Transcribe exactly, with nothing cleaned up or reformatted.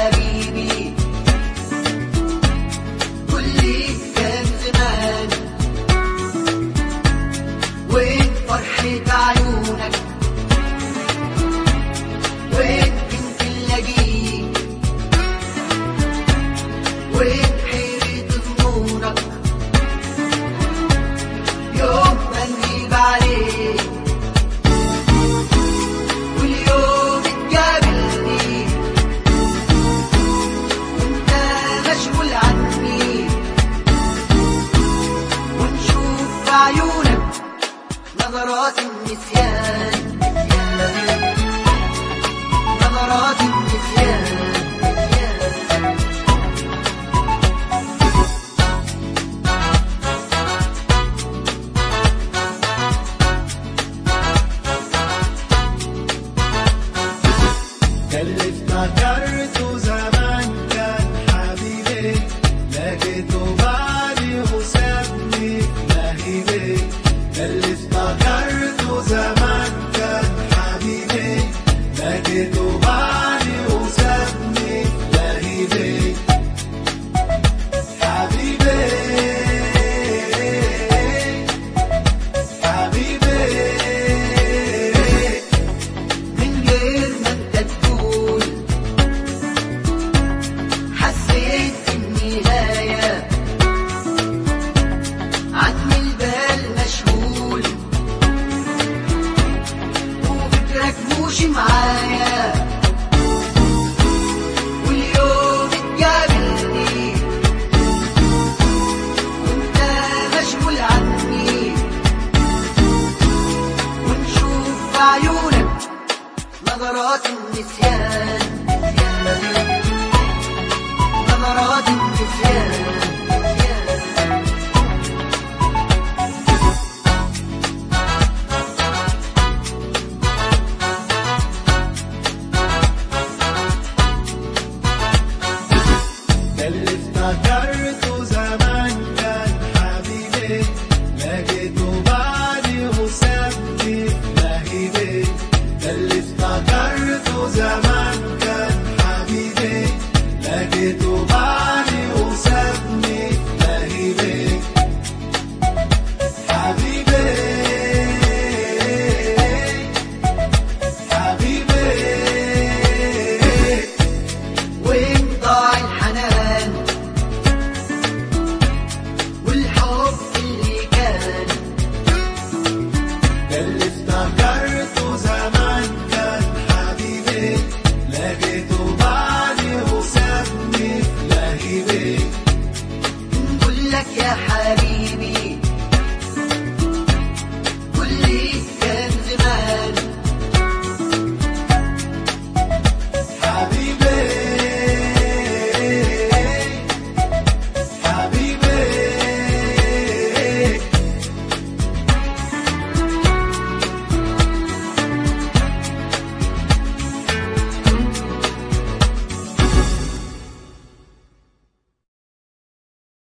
حبيبي كلي كان زمان، وين فرحة عيونك، وين كنت نلاقيك، وين حيرة ظنونك يوم ما نغيب عليك، واليوم تقابلني وانت مشغول عني، ونشوف بعيونك نظرات النسيان، نظرات النسيان. ده اللي افتكرته زمان كان حبيبي، لقيته بعدي وسابني لهيبي. ده اللي افتكرته زمان كان حبيبي، لقيته بعدي وسابني لهيبي. حبيبي حبيبي من غير ما انت تقول حسيت النهاية، عن البال مشغول وفكرك مش معايا، واليوم تقابلني وانت مشغول عني، ونشوف بعيونك نظرات النسيان، نظرات النسيان. ده اللي افتكرته